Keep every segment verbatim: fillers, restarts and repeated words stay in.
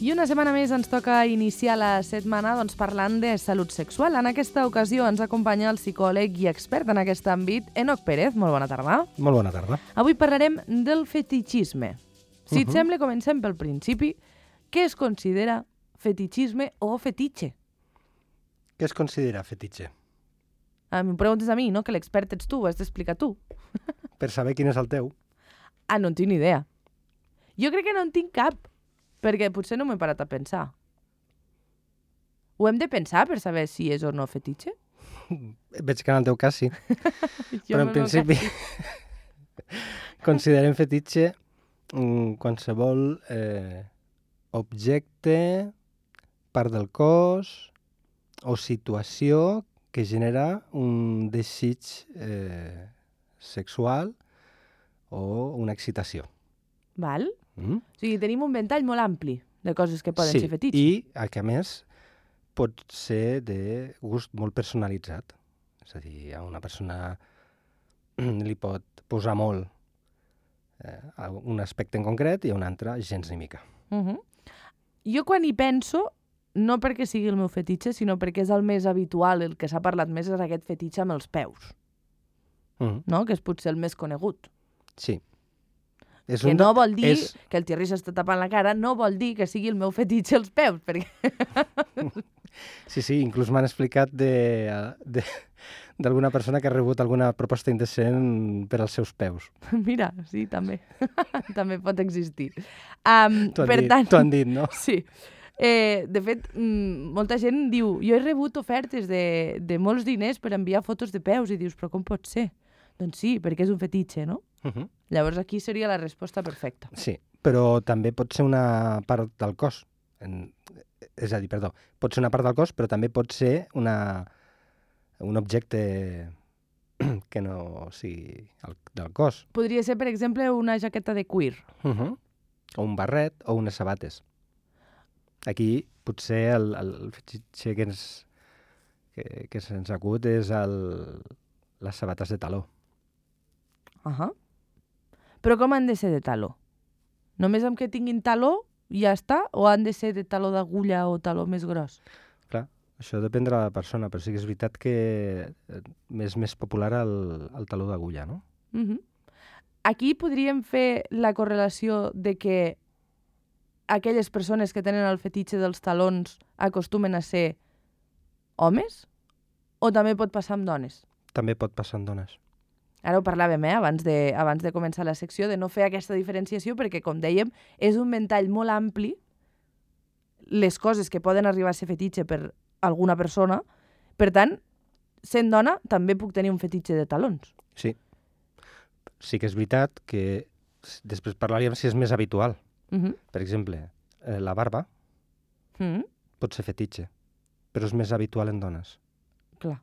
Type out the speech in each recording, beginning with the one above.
I una setmana més ens toca iniciar la setmana doncs, parlant de salut sexual. En aquesta ocasió ens acompanya el psicòleg i expert en aquest àmbit, Enoc Pérez. Molt bona tarda. Molt bona tarda. Avui parlarem del fetichisme. Si et Uh-huh. sembla, comencem pel principi. Què es considera fetichisme o fetitxe? Què es considera fetitxe? Ah, M'ho preguntes a mi, no? Que l'expert ets tu, ho has d'explicar tu. Per saber quin és el teu. Ah, no en tinc ni idea. Jo crec que no en tinc cap, perquè potser no m'he parat a pensar. Ho hem de pensar per saber si és o no fetitxe? Veig que en el teu cas sí. Jo Però no, en principi no, considerem fetitxe mm, qualsevol eh, objecte, part del cos o situació que genera un desig eh, sexual o una excitació. Val? Mm? O sigui, tenim un ventall molt ampli de coses que poden sí, ser fetitxe. i a que a més pot ser de gust molt personalitzat. És a dir, a una persona li pot posar molt eh, a un aspecte en concret i a un altre gens ni mica. Uh -huh. Jo quan hi penso, no perquè sigui el meu fetitxe, sinó perquè és el més habitual, el que s'ha parlat més és aquest fetitxe amb els peus, Mm. no? Que és potser el més conegut. Sí. És Que un no de- vol dir És... que el Thierry s'està tapant la cara, no vol dir que sigui el meu fetitxe els peus, perquè... Sí, sí, inclús m'han explicat de, de, d'alguna persona que ha rebut alguna proposta indecent per als seus peus. Mira, sí, també. també pot existir. Um, T'ho han, per dit, tant, t'ho han dit, no? sí. Eh, de fet, mm, molta gent diu jo he rebut ofertes de, de molts diners per enviar fotos de peus i dius, però com pot ser? Doncs sí, perquè és un fetitxe, no? Uh -huh. Llavors aquí seria la resposta perfecta. Sí, però també pot ser una part del cos. En... És a dir, perdó, pot ser una part del cos, però també pot ser una... un objecte que no sigui el... del cos. Podria ser, per exemple, una jaqueta de cuir. Uh -huh. O un barret o unes sabates. Aquí potser el, el fetitxe que ens, que, que se'ns acut és el... les sabates de taló. Uh -huh. Però com han de ser de taló? Només amb que tinguin taló ja està? O han de ser de taló d'agulla o taló més gros? Clar, això depèn de la persona, però sí que és veritat que és més popular el, el taló d'agulla, no? Uh -huh. Aquí podríem fer la correlació de que aquelles persones que tenen el fetitxe dels talons acostumen a ser homes? O també pot passar amb dones? També pot passar en dones. Ara ho parlàvem, eh, abans de, abans de començar la secció, de no fer aquesta diferenciació perquè, com dèiem, és un ventall molt ampli les coses que poden arribar a ser fetitxe per alguna persona. Per tant, sent dona, també puc tenir un fetitxe de talons. Sí. Sí que és veritat que s- després parlaríem si és més habitual. Uh -huh. Per exemple, eh, la barba Mm, pot ser fetitxe, però és més habitual en dones. clar.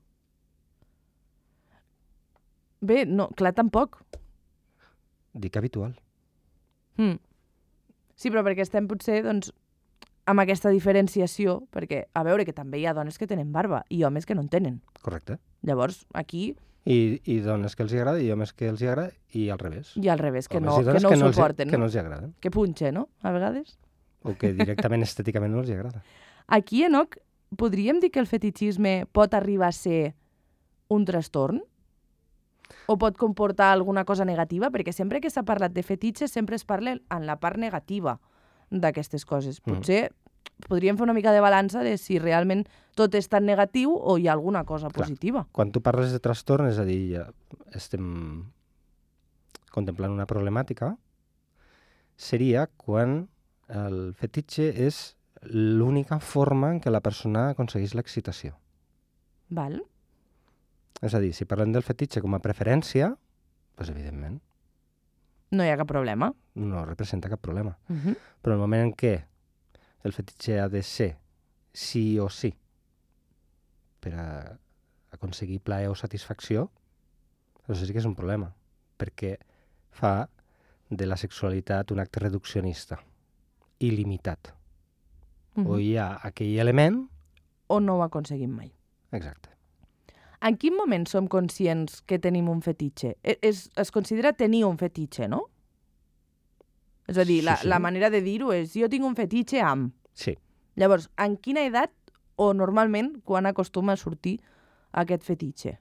Bé, no, clar, tampoc. Dic habitual. Mm. Sí, però perquè estem potser, doncs, amb aquesta diferenciació, perquè, a veure, que també hi ha dones que tenen barba i homes que no en tenen. Correcte. Llavors, aquí, I, i dones que els hi agrada i homes que els hi agrada i al revés. i al revés, que Homes no, i que dones no ho els hi- suporten, que no? no els hi agrada. Que punxe, no? A vegades. O que directament estèticament no els hi agrada. Aquí, Enoc, podríem dir que el fetichisme pot arribar a ser un trastorn? O pot comportar alguna cosa negativa? Perquè sempre que s'ha parlat de fetitxes sempre es parla en la part negativa d'aquestes coses. Mm. Potser podríem fer una mica de balança de si realment tot és tan negatiu o hi ha alguna cosa Clar. positiva. Quan tu parles de trastorn, és a dir, ja estem contemplant una problemàtica, seria quan el fetitxe és l'única forma en què la persona aconsegueix l'excitació. Val? És a dir, si parlem del fetitxe com a preferència, doncs evidentment No hi ha cap problema. no representa cap problema. Uh -huh. Però el moment en què el fetitxe ha de ser sí o sí per a aconseguir plaer o satisfacció, doncs sí que és un problema, perquè fa de la sexualitat un acte reduccionista, il·limitat. Uh -huh. O hi ha aquell element... O no ho aconseguim mai. Exacte. En quin moment som conscients que tenim un fetitxe? Es, es considera tenir un fetitxe, no? És a dir, Sí, la, sí. la manera de dir-ho és jo tinc un fetitxe amb... Sí. Llavors, en quina edat o normalment quan acostuma a sortir aquest fetitxe?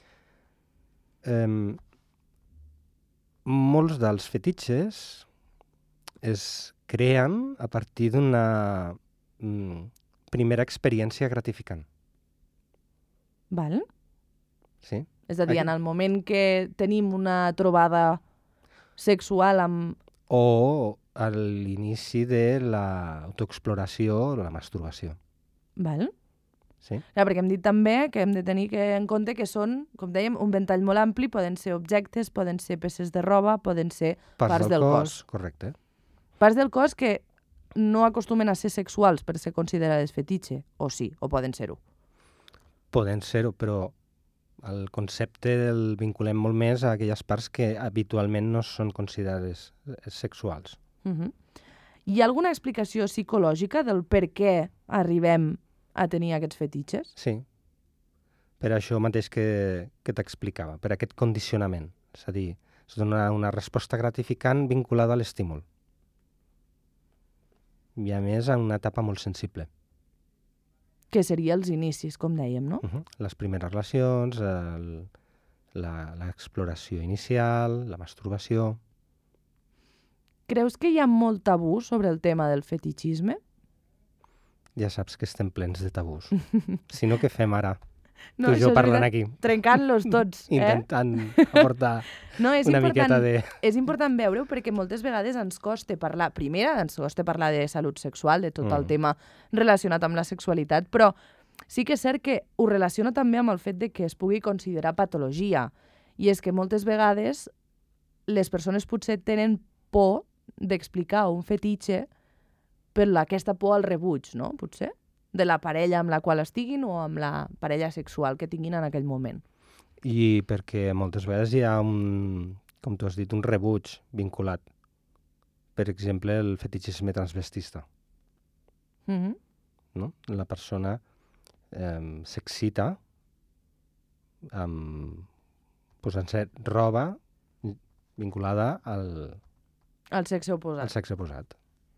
Um, molts dels fetitxes es creen a partir d'una mm, primera experiència gratificant. Val? Sí? És a dir, Aquí- en el moment que tenim una trobada sexual amb... O a l'inici de l'autoexploració o la masturbació. Val? Sí? Ja, perquè hem dit també que hem de tenir que en compte que són, com dèiem, un ventall molt ampli, poden ser objectes, poden ser peces de roba, poden ser parts, del cos. Correcte. Parts del cos que no acostumen a ser sexuals per ser considerades fetitxe, o sí, o poden ser-ho. Poden ser-ho, però el concepte el vinculem molt més a aquelles parts que habitualment no són considerades sexuals. Uh -huh. Hi ha alguna explicació psicològica del per què arribem a tenir aquests fetitxes? Sí. Per això mateix que, que t'explicava, per aquest condicionament. És a dir, es dona una resposta gratificant vinculada a l'estímul. I a més, en una etapa molt sensible. Que seria els inicis, com dèiem, no? Uh -huh. Les primeres relacions, el, la, l'exploració inicial, la masturbació... Creus que hi ha molt tabú sobre el tema del fetitxisme? Ja saps que estem plens de tabús. Si no, què fem ara? No, tu i això jo és parlant veritat. aquí. Trencant-los tots, eh? Intentant aportar No, és una important, miqueta de... és important veure-ho perquè moltes vegades ens costa parlar, primera, ens costa parlar de salut sexual, de tot mm. el tema relacionat amb la sexualitat, però sí que és cert que ho relaciona també amb el fet de que es pugui considerar patologia. I és que moltes vegades les persones potser tenen por d'explicar un fetitxe per la, aquesta por al rebuig, no? Potser? De la parella amb la qual estiguin o amb la parella sexual que tinguin en aquell moment. I perquè moltes vegades hi ha un, com tu has dit, un rebuig vinculat. Per exemple, el fetitxisme transvestista. Mm-hmm. No? La persona eh, s'excita amb posant-se roba vinculada al, al sexe oposat. al sexe oposat.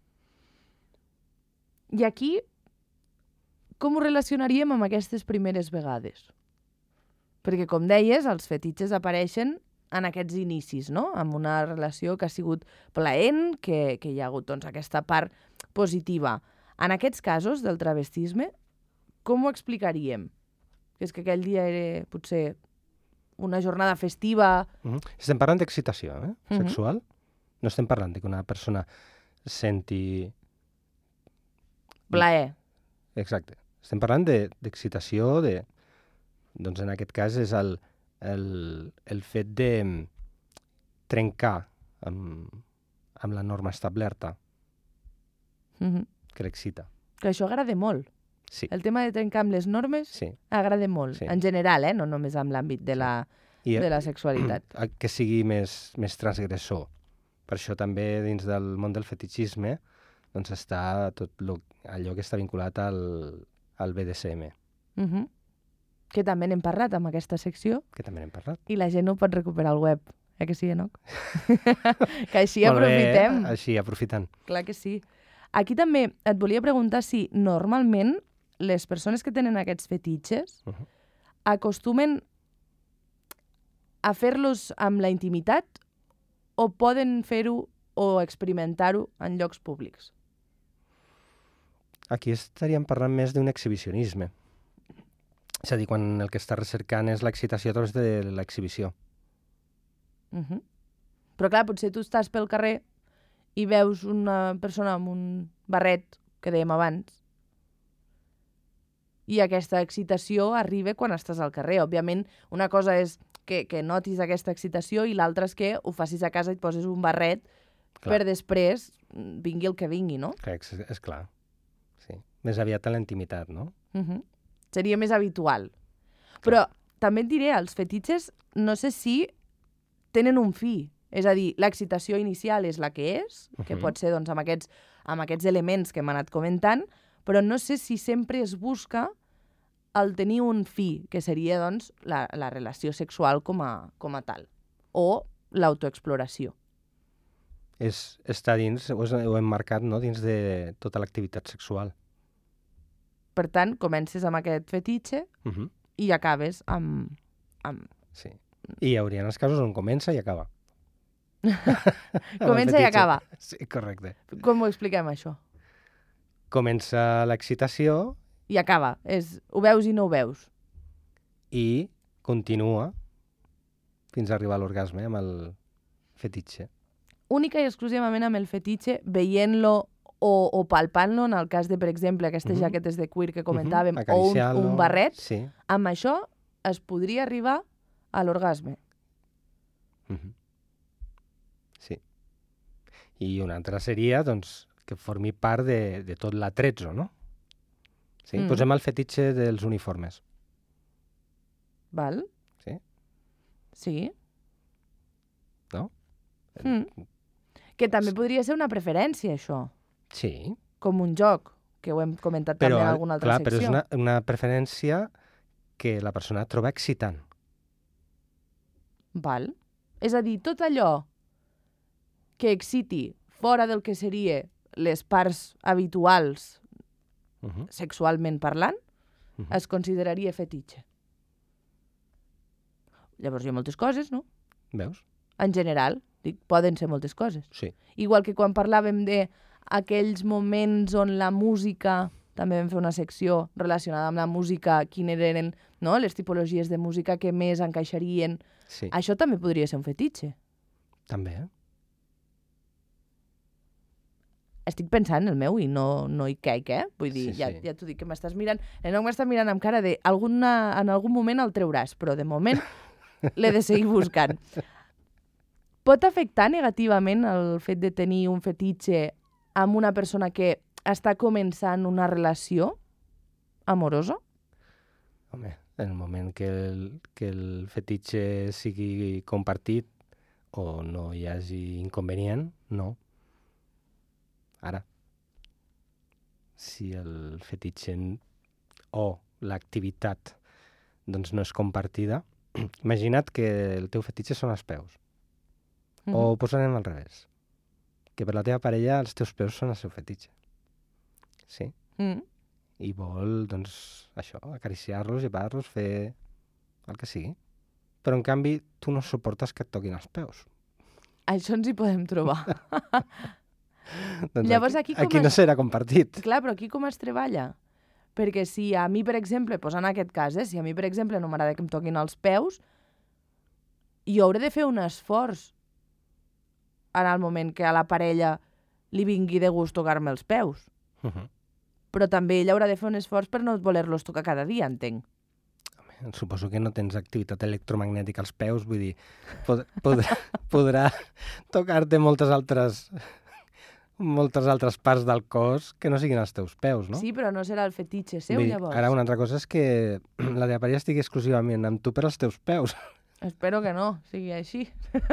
I aquí, com ho relacionaríem amb aquestes primeres vegades? Perquè, com deies, els fetitxes apareixen en aquests inicis, no? Amb una relació que ha sigut plaent, que, que hi ha hagut doncs, aquesta part positiva. En aquests casos del travestisme, com ho explicaríem? Que és que aquell dia era, potser, una jornada festiva... Uh-huh. Estem parlant d'excitació eh? Uh-huh. sexual. No estem parlant de que una persona senti... Plaer. Exacte. Estem parlant d'excitació, de, doncs en aquest cas és el, el, el fet de trencar amb, amb la norma establerta Uh-huh. que l'excita. Que això agrada molt. Sí. El tema de trencar amb les normes Sí. agrada molt. Sí. En general, eh? No només amb l'àmbit de, la, I, de la sexualitat. que sigui més, més transgressor. Per això també dins del món del fetitxisme doncs està tot lo, allò que està vinculat al, al B D S M. Uh-huh. Que també n'hem parlat amb aquesta secció Que també n'hem parlat. i la gent ho pot recuperar al web. Eh que sí, Enoc? Que així Molt bé, aprofitem. així, aprofitant. Clar que sí. Aquí també et volia preguntar si normalment les persones que tenen aquests fetitxes Uh-huh. acostumen a fer-los amb la intimitat o poden fer-ho o experimentar-ho en llocs públics? Aquí estaríem parlant més d'un exhibicionisme. És a dir, quan el que està recercant és l'excitació a través de l'exhibició. Uh-huh. Però clar, potser tu estàs pel carrer i veus una persona amb un barret, que dèiem abans, i aquesta excitació arriba quan estàs al carrer. Òbviament, una cosa és que, que notis aquesta excitació i l'altra és que ho facis a casa i et poses un barret clar. Per després vingui el que vingui, no? Clar, és, és clar. Sí. Més aviat a la intimitat, no? Uh-huh. Seria més habitual. Clar. Però també et diré, els fetitxes no sé si tenen un fi. És a dir, l'excitació inicial és la que és, que uh-huh. pot ser doncs, amb, aquests, amb aquests elements que hem anat comentant, però no sé si sempre es busca el tenir un fi, que seria doncs, la, la relació sexual com a, com a tal, o l'autoexploració. és, està dins, ho, és, ho hem marcat, no?, dins de tota l'activitat sexual. Per tant, comences amb aquest fetitxe Uh -huh. i acabes amb... amb... Sí. I hi haurien els casos on comença i acaba. Comença i acaba. Sí, correcte. Com ho expliquem, això? Comença l'excitació I acaba. És, ho veus i no ho veus. i continua fins a arribar a l'orgasme amb el fetitxe. Única i exclusivament amb el fetitxe, veient-lo o, o palpant-lo, en el cas de, per exemple, aquestes uh -huh. jaquetes de cuir que comentàvem, uh-huh. o un, un barret, sí. amb això es podria arribar a l'orgasme. Uh -huh. Sí. I una altra seria, doncs, que formi part de, de tot l'atrezzo, no? Sí? Mm. Posem el fetitxe dels uniformes. Val? Sí? Sí. No? Mm. Que també podria ser una preferència, això. Sí. Com un joc, que ho hem comentat però, també en alguna altra clar, secció. Però és una, una preferència que la persona troba excitant. Val. És a dir, tot allò que exciti fora del que seria les parts habituals Uh -huh. sexualment parlant, uh -huh. es consideraria fetitxe. Llavors hi ha moltes coses, no? Veus? En general, dic, poden ser moltes coses. Sí. Igual que quan parlàvem de aquells moments on la música, també vam fer una secció relacionada amb la música, quines eren, no?, les tipologies de música que més encaixarien. Sí. Això també podria ser un fetitxe. També, eh? Estic pensant en el meu i no, no hi caic, eh? Vull dir, Sí, ja, sí. ja t'ho dic, que m'estàs mirant... No m'estàs mirant amb cara de... Alguna, en algun moment el trauràs, però de moment l'he de seguir buscant. Pot afectar negativament el fet de tenir un fetitxe amb una persona que està començant una relació amorosa? Home, en el moment que el, que el fetitxe sigui compartit o no hi hagi inconvenient, no. Ara, si el fetitxe o l'activitat doncs no és compartida, imagina't que el teu fetitxe són els peus. Mm -hmm. O ho posarem al revés. Que per la teva parella els teus peus són el seu fetitxe. Sí? Mm. I vol, doncs, això, acariciar-los, llevar-los, fer el que sigui. Però, en canvi, tu no suportes que et toquin els peus. Això ens hi podem trobar. Doncs Llavors, aquí, aquí, com aquí es... no serà compartit. Clar, però aquí com es treballa? Perquè si a mi, per exemple, posant aquest cas, eh, si a mi, per exemple, no m'agrada que em toquin els peus, jo hauré de fer un esforç en el moment que a la parella li vingui de gust tocar-me els peus. Uh -huh. Però també ella haurà de fer un esforç per no voler-los tocar cada dia, entenc. Home, suposo que no tens activitat electromagnètica als peus, vull dir, pod podrà, podrà tocar-te moltes altres... moltes altres parts del cos que no siguin els teus peus, no? Sí, però no serà el fetitxe seu, Vull dir, llavors. Ara, una altra cosa és que la teva parella estigui exclusivament amb tu per als teus peus. Espero que no sigui així.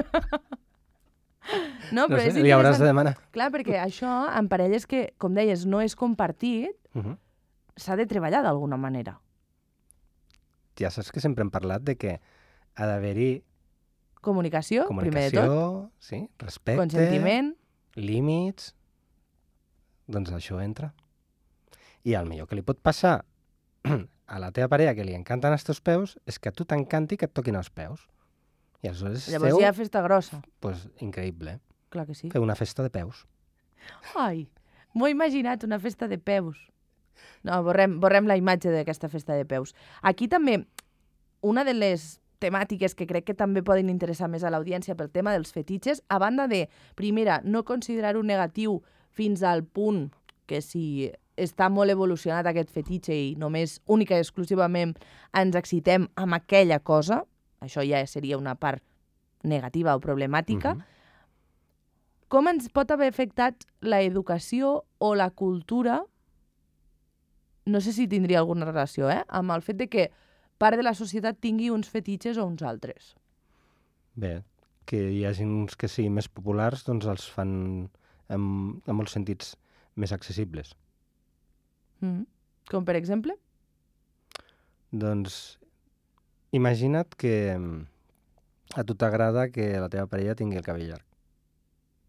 No, però no sé, és li hauràs de interessant. demanar. Clar, perquè això, en parelles que, com deies, no és compartit, Uh -huh. s'ha de treballar d'alguna manera. Ja saps que sempre hem parlat de que ha d'haver-hi Comunicació, primer de tot. comunicació, sí, respecte, Consentiment. límits, doncs això entra. I el millor que li pot passar a la teva parella que li encanten els teus peus és que a tu t'encanti que et toquin els peus. I aleshores Llavors feu, hi ha festa grossa. pues, increïble. Clar que sí. Feu una festa de peus. Ai, m'ho he imaginat, una festa de peus. No, borrem, borrem la imatge d'aquesta festa de peus. Aquí també, una de les temàtiques que crec que també poden interessar més a l'audiència pel tema dels fetitxes, a banda de, primera, no considerar-ho negatiu fins al punt que si està molt evolucionat aquest fetitxe i només única i exclusivament ens excitem amb aquella cosa, això ja seria una part negativa o problemàtica, Uh-huh. com ens pot haver afectat l'educació o la cultura, no sé si tindria alguna relació, eh, amb el fet de que part de la societat tingui uns fetitxes o uns altres. Bé, que hi hagi uns que siguin més populars, doncs els fan en, en molts sentits més accessibles. Mm. Com per exemple? Doncs imagina't que a tu t'agrada que la teva parella tingui el cabell llarg.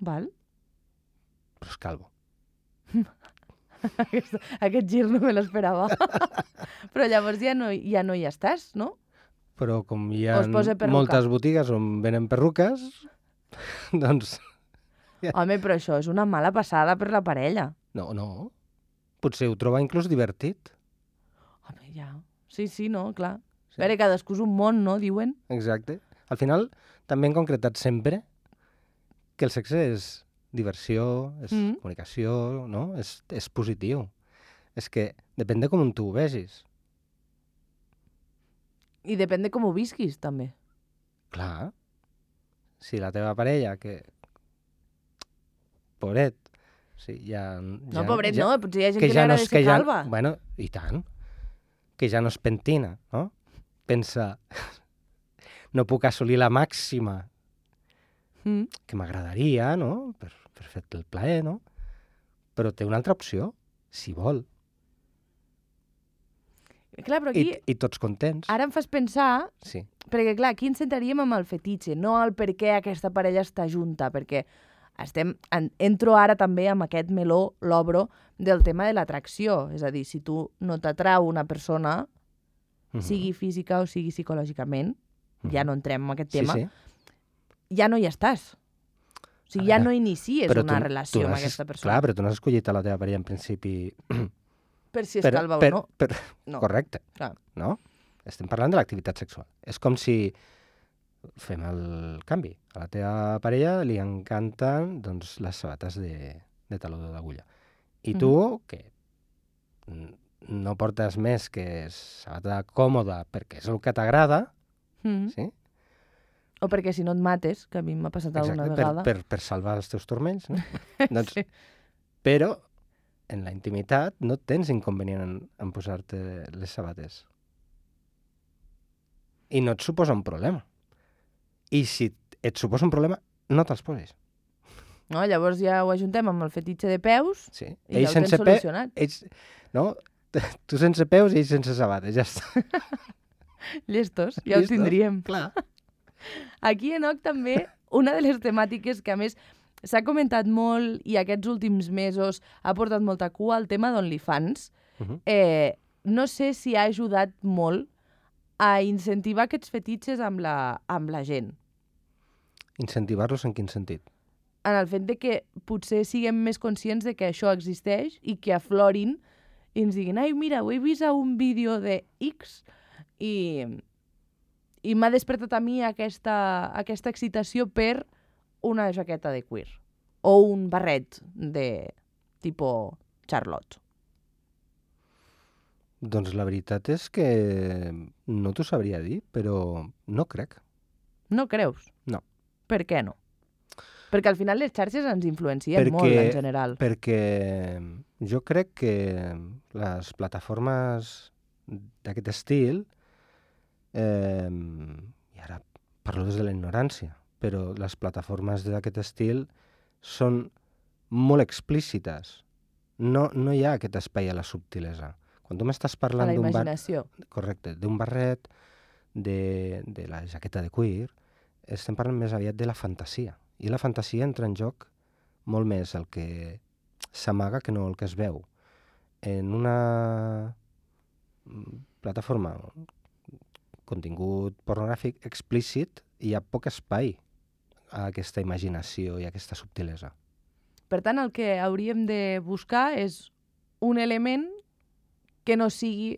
Val. Però és calvo. Aquest, aquest gir no me l'esperava. Però llavors ja no, ja no hi estàs, no? Però com hi O ha es posa perruca. moltes botigues on venen perruques, doncs... Home, però això és una mala passada per la parella. No, no. Potser ho troba inclús divertit. Home, ja. Sí, sí, no, clar. Sí. A veure, cadascú és un món, no? Diuen. Exacte. Al final, també hem concretat sempre que el sexe és diversió, és Mm. comunicació, no? És, és positiu. És que depèn de com tu ho vegis. I depèn de com ho visquis, també. Clar. Si la teva parella, que... Pobret. Sí, ja, No, ja, pobret, ja, no. Potser hi ha gent que, que li ja no agrada és, ser que ja, calva. bueno, i tant. Que ja no es pentina, no? Pensa, no puc assolir la màxima Mm. que m'agradaria, no? Per, per fer-te el plaer, no? Però té una altra opció, si vol. Clar, però I, aquí... I tots contents. Ara em fas pensar... Sí. Perquè, clar, aquí ens centraríem amb el fetitxe, no el per què aquesta parella està junta, perquè estem, en, entro ara també amb aquest meló, l'obro, del tema de l'atracció. És a dir, si tu no t'atrau una persona, Uh -huh. sigui física o sigui psicològicament, uh -huh. ja no entrem en aquest tema, Sí, sí. ja no hi estàs. O sigui, A ja veure, no inicies però una tu- relació tu amb no has- aquesta persona. Clar, però tu no has escollit a la teva parella en principi... Per si és per, calva per, o no. per, No. Correcte, Clar. no? Estem parlant de l'activitat sexual. És com si fem el canvi. A la teva parella li encanten doncs, les sabates de, de taló d'agulla. I tu, que n- no portes més que sabata còmoda perquè és el que t'agrada, Mm. sí? O perquè si no et mates, que a mi m'ha passat alguna Exacte, vegada. per, per, per salvar els teus turmells, no? doncs, Sí. Però en la intimitat no tens inconvenient en, en posar-te les sabates. I no et suposa un problema. I si et suposa un problema, no te'ls posis. No? Llavors ja ho ajuntem amb el fetitxe de peus Sí. i ja ho tens pe... solucionat. Ells... No? Tu sense peus i ells sense sabates, ja està. Llestos, ja ho Llestos. tindríem. Clar. Aquí, Enoch, també, una de les temàtiques que, a més, s'ha comentat molt i aquests últims mesos ha portat molta cua, el tema d'OnlyFans. Uh -huh. Eh, no sé si ha ajudat molt a incentivar aquests fetitxes amb la, amb la gent. Incentivar-los en quin sentit? En el fet de que potser siguem més conscients de que això existeix i que aflorin i ens diguin, ai, mira, ho he vist a un vídeo de X i, i m'ha despertat a mi aquesta, aquesta excitació per una jaqueta de cuir o un barret de tipo Charlotte. Doncs la veritat és que no t'ho sabria dir, però no crec. No creus? No. Per què no? Perquè al final les xarxes ens influencien Perquè- molt en general. Perquè jo crec que les plataformes d'aquest estil, eh, i ara parlo des de la ignorància, però les plataformes d'aquest estil són molt explícites. No, no hi ha aquest espai a la subtilesa. Quan tu m'estàs A parlant la d'un bar... imaginació. Correcte, d'un barret, de, de la jaqueta de cuir, estem parlant més aviat de la fantasia. I la fantasia entra en joc molt més el que s'amaga que no el que es veu. En una plataforma, contingut pornogràfic explícit, hi ha poc espai a aquesta imaginació i a aquesta subtilesa. Per tant, el que hauríem de buscar és un element que no sigui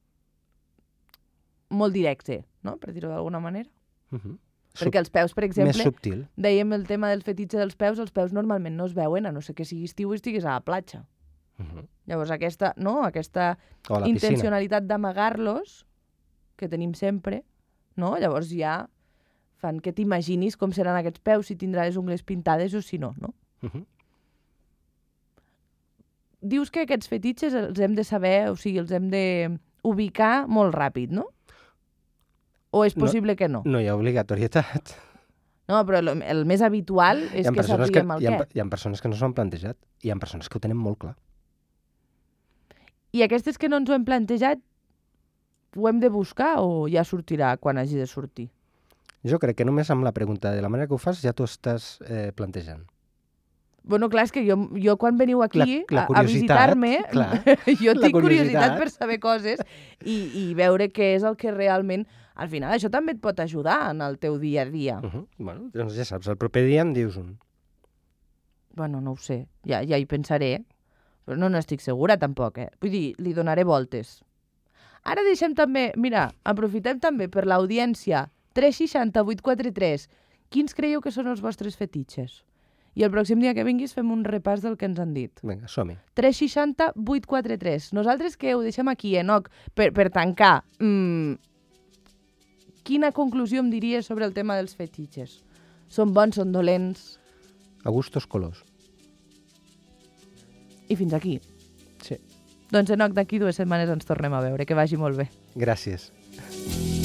molt directe, no? Per dir-ho d'alguna manera. Uh -huh. Perquè els peus, per Més exemple, subtil. dèiem el tema del fetitxe dels peus, els peus normalment no es veuen, a no ser que sigui estiu i estiguis a la platja. Uh -huh. Llavors aquesta, no? aquesta O a la piscina. intencionalitat d'amagar-los, que tenim sempre, no? Llavors ja fan que t'imaginis com seran aquests peus, si tindrà les ungles pintades o si no, no? Uh -huh. Dius que aquests fetitxes els hem de saber, o sigui, els hem de ubicar molt ràpid, no? O és No. possible que no? No hi ha obligatorietat. No, però el, el més habitual és Hi ha que persones que, sapiguem el hi ha, què. hi ha persones que no s'ho han plantejat. Hi ha persones que ho tenen molt clar. I aquestes que no ens ho hem plantejat, ho hem de buscar o ja sortirà quan hagi de sortir? Jo crec que només amb la pregunta de la manera que ho fas ja t'ho estàs eh, plantejant. Bueno, clar, és que jo, jo quan veniu aquí La- la a, a visitar-me, clar, jo la tinc curiositat curiositat. per saber coses i, i veure què és el que realment... Al final, això també et pot ajudar en el teu dia a dia. Uh -huh. Bueno, doncs ja saps, el proper dia em dius un. Bueno, no ho sé, ja, ja hi pensaré, però no n'estic segura tampoc, eh? Vull dir, li donaré voltes. Ara deixem també, mira, aprofitem també per l'audiència tres seixanta vuit quaranta tres. Quins creieu que són els vostres fetitxes? I el pròxim dia que vinguis fem un repàs del que ens han dit. Vinga, som-hi. tres seixanta vuit quaranta tres. Nosaltres que ho deixem aquí, Enoc, per, per tancar. Mm, quina conclusió em diries sobre el tema dels fetitxes? Són bons, són dolents? A gustos colors. I fins aquí. Sí. Doncs, Enoc, d'aquí dues setmanes ens tornem a veure. Que vagi molt bé. Gràcies.